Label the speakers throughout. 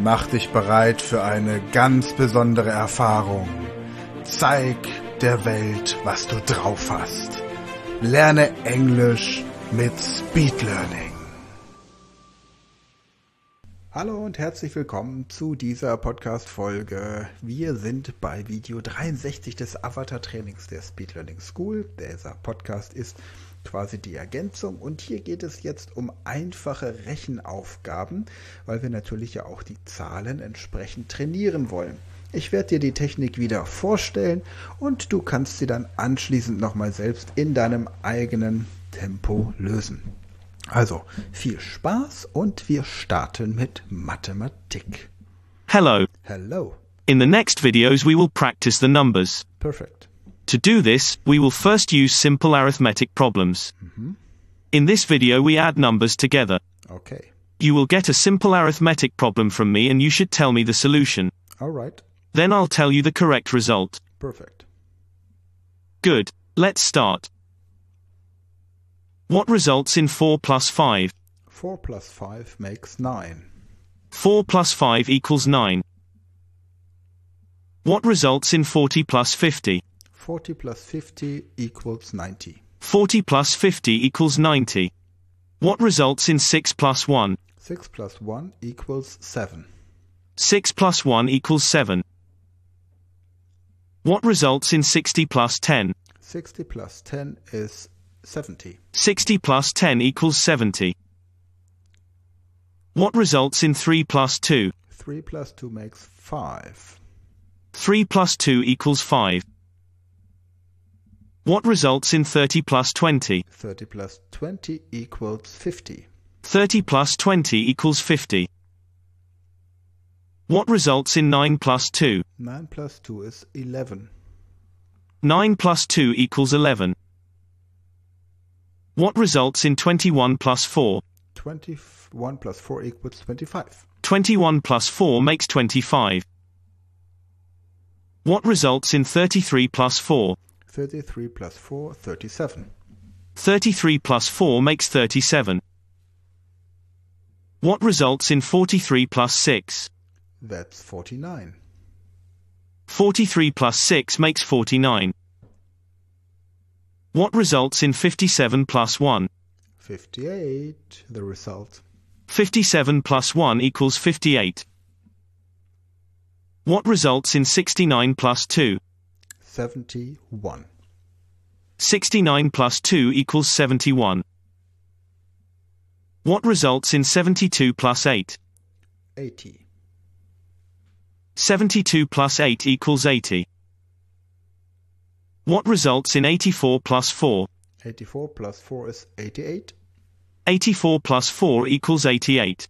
Speaker 1: Mach dich bereit für eine ganz besondere Erfahrung. Zeig der Welt, was du drauf hast. Lerne Englisch mit Speed Learning. Hallo und herzlich willkommen zu dieser Podcast-Folge. Wir sind bei Video 63 des Avatar-Trainings der Speed Learning School. Dieser Podcast ist quasi die Ergänzung und hier geht es jetzt um einfache Rechenaufgaben, weil wir natürlich ja auch die Zahlen entsprechend trainieren wollen. Ich werde dir die Technik wieder vorstellen und du kannst sie dann anschließend nochmal selbst in deinem eigenen Tempo lösen. Also viel Spaß und wir starten mit Mathematik.
Speaker 2: Hello.
Speaker 1: Hello.
Speaker 2: In the next videos we will practice the numbers.
Speaker 1: Perfect.
Speaker 2: To do this, we will first use simple arithmetic problems. In this video we add numbers together.
Speaker 1: Okay.
Speaker 2: You will get a simple arithmetic problem from me and you should tell me the solution.
Speaker 1: All right.
Speaker 2: Then I'll tell you the correct result.
Speaker 1: Perfect.
Speaker 2: Good. Let's start. What results in 4 plus 5?
Speaker 1: 4 plus 5 makes 9.
Speaker 2: 4 plus 5 equals 9. What results in 40 plus 50?
Speaker 1: 40 plus 50 equals 90.
Speaker 2: 40 plus 50 equals 90. What results in 6 plus 1?
Speaker 1: 6 plus 1 equals 7.
Speaker 2: 6 plus 1 equals 7. What results in 60 plus 10?
Speaker 1: 60 plus 10 is 70.
Speaker 2: 60 plus 10 equals 70. What results in 3 plus 2?
Speaker 1: 3 plus 2 makes 5.
Speaker 2: 3 plus 2 equals 5. What results in 30 plus 20?
Speaker 1: 30 plus 20 equals 50.
Speaker 2: 30 plus 20 equals 50. What results in 9 plus 2?
Speaker 1: 9 plus 2 is 11.
Speaker 2: 9 plus 2 equals 11. What results in 21 plus 4?
Speaker 1: 21 plus 4 equals 25.
Speaker 2: 21 plus 4 makes 25. What results in 33 plus 4?
Speaker 1: 33 plus 4, 37.
Speaker 2: 33 plus 4 makes 37. What results in 43 plus 6?
Speaker 1: That's 49.
Speaker 2: 43 plus 6 makes 49. What results in 57 plus 1?
Speaker 1: 58, the result.
Speaker 2: 57 plus 1 equals 58. What results in 69 plus 2?
Speaker 1: 71.
Speaker 2: 69 plus 2 equals 71. What results in 72 plus 8?
Speaker 1: 80.
Speaker 2: 72 plus 8 equals 80. What results in 84 plus 4?
Speaker 1: 84 plus 4 is 88.
Speaker 2: 84 plus 4 equals 88.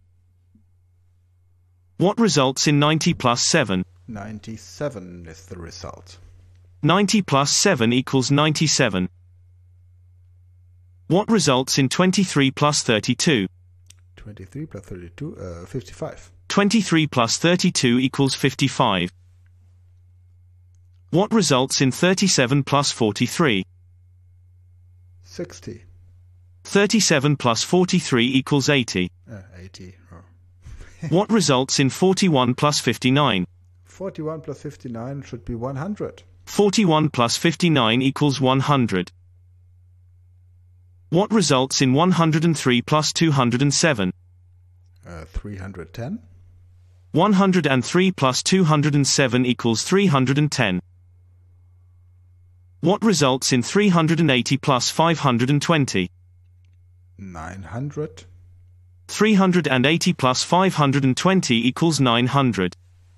Speaker 2: What results in 90 plus 7?
Speaker 1: 97 is the result.
Speaker 2: 90 plus 7 equals 97. What results in 23 plus 32?
Speaker 1: 23 plus 32, 55.
Speaker 2: 23 plus 32 equals 55. What results in 37 plus 43?
Speaker 1: 60.
Speaker 2: 37 plus 43 equals 80.
Speaker 1: 80. Oh.
Speaker 2: What results in 41 plus 59?
Speaker 1: 41 plus 59 should be 100.
Speaker 2: 41 plus 59 equals 100. What results in 103 plus 207?
Speaker 1: 310.
Speaker 2: 103 plus 207 equals 310. What results in 380 plus 520?
Speaker 1: 900.
Speaker 2: 380 plus 520 equals 900.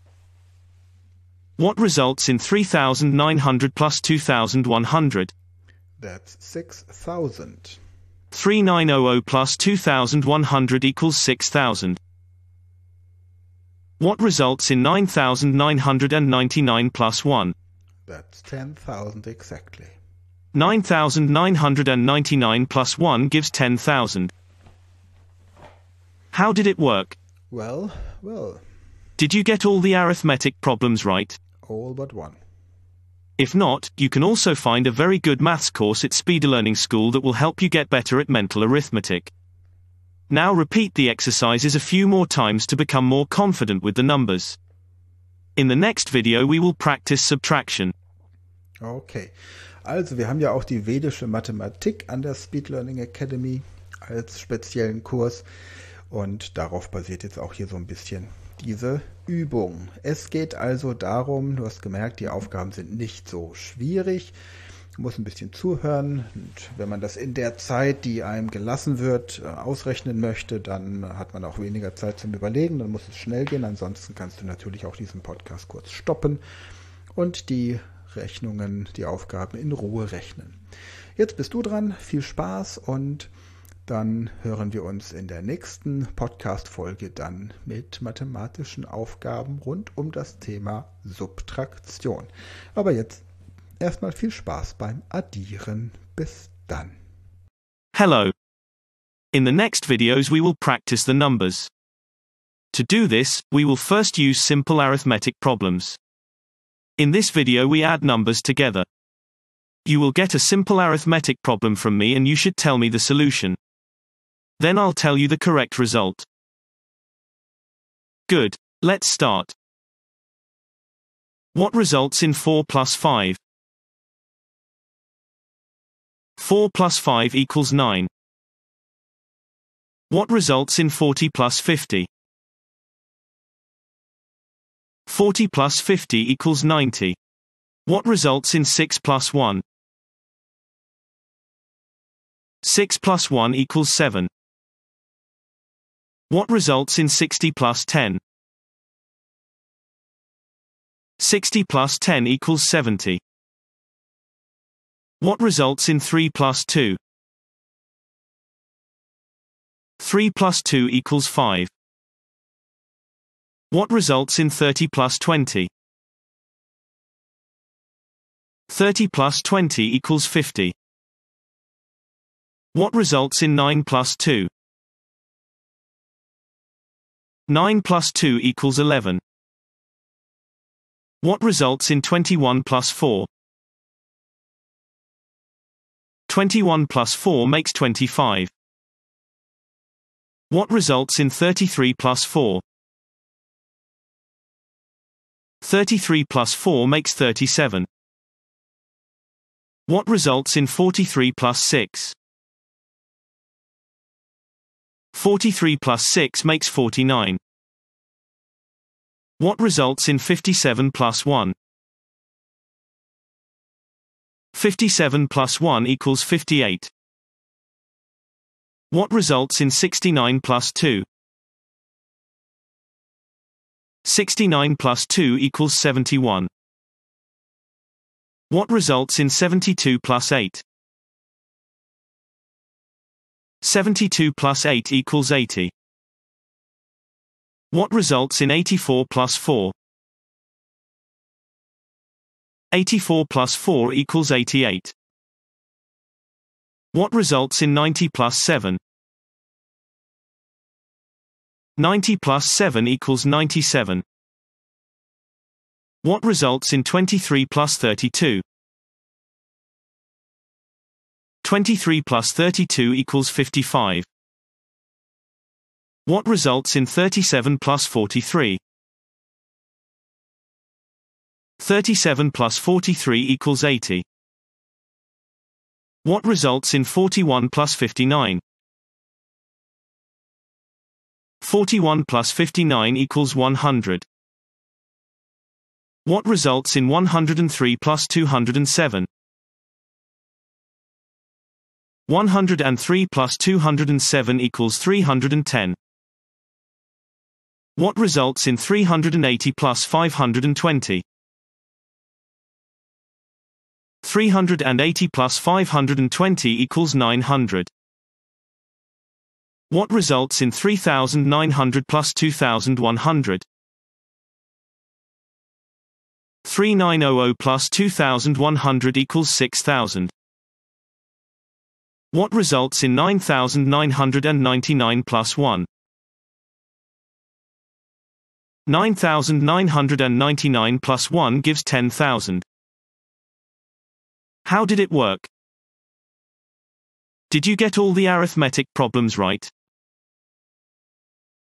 Speaker 2: What results in 3,900 plus 2,100?
Speaker 1: That's 6,000.
Speaker 2: 3,900 plus 2,100 equals 6,000. What results in 9,999 plus 1?
Speaker 1: That's 10,000 exactly.
Speaker 2: 9,999 plus 1 gives 10,000. How did it work?
Speaker 1: Well.
Speaker 2: Did you get all the arithmetic problems right?
Speaker 1: All but one.
Speaker 2: If not, you can also find a very good maths course at Speed Learning School that will help you get better at mental arithmetic. Now repeat the exercises a few more times to become more confident with the numbers. In the next video we will practice subtraction.
Speaker 1: Okay, also wir haben ja auch die vedische Mathematik an der Speed Learning Academy als speziellen Kurs und darauf basiert jetzt auch hier so ein bisschen diese Übung. Es geht also darum, du hast gemerkt, die Aufgaben sind nicht so schwierig. Man muss ein bisschen zuhören und wenn man das in der Zeit, die einem gelassen wird, ausrechnen möchte, dann hat man auch weniger Zeit zum Überlegen, dann muss es schnell gehen. Ansonsten kannst du natürlich auch diesen Podcast kurz stoppen und die Rechnungen, die Aufgaben in Ruhe rechnen. Jetzt bist du dran, viel Spaß und dann hören wir uns in der nächsten Podcast-Folge dann mit mathematischen Aufgaben rund um das Thema Subtraktion. Aber jetzt erstmal viel Spaß beim Addieren. Bis dann.
Speaker 2: Hello. In the next videos we will practice the numbers. To do this, we will first use simple arithmetic problems. In this video we add numbers together. You will get a simple arithmetic problem from me and you should tell me the solution. Then I'll tell you the correct result. Good. Let's start. What results in 4 plus 5? 4 plus 5 equals 9. What results in 40 plus 50? 40 plus 50 equals 90. What results in 6 plus 1? 6 plus 1 equals 7. What results in 60 plus 10? 60 plus 10 equals 70. What results in 3 plus 2? 3 plus 2 equals 5. What results in 30 plus 20? 30 plus 20 equals 50. What results in 9 plus 2? 9 plus 2 equals 11. What results in 21 plus 4? 21 plus 4 makes 25. What results in 33 plus 4? 33 plus 4 makes 37. What results in 43 plus 6? 43 plus 6 makes 49. What results in 57 plus 1? 57 plus 1 equals 58. What results in 69 plus 2? 69 plus 2 equals 71. What results in 72 plus 8? 72 plus 8 equals 80. What results in 84 plus 4? 84 plus 4 equals 88. What results in 90 plus 7? 90 plus 7 equals 97. What results in 23 plus 32? 23 plus 32 equals 55. What results in 37 plus 43? 37 plus 43 equals 80. What results in 41 plus 59? 41 plus 59 equals 100. What results in 103 plus 207? 103 plus 207 equals 310. What results in 380 plus 520? 380 plus 520 equals 900. What results in 3,900 plus 2,100? 3900 plus 2,100 equals 6,000. What results in 9,999 plus 1? 9,999 plus 1 gives 10,000. How did it work? Did you get all the arithmetic problems right?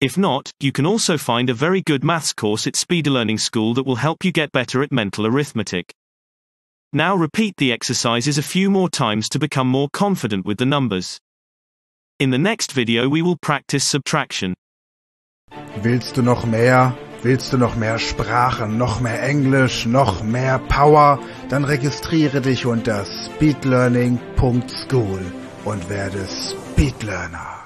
Speaker 2: If not, you can also find a very good maths course at Speed Learning School that will help you get better at mental arithmetic. Now repeat the exercises a few more times to become more confident with the numbers. In the next video we will practice subtraction.
Speaker 1: Willst du noch mehr? Willst du noch mehr Sprachen, noch mehr Englisch, noch mehr Power? Dann registriere dich unter speedlearning.school und werde Speedlearner.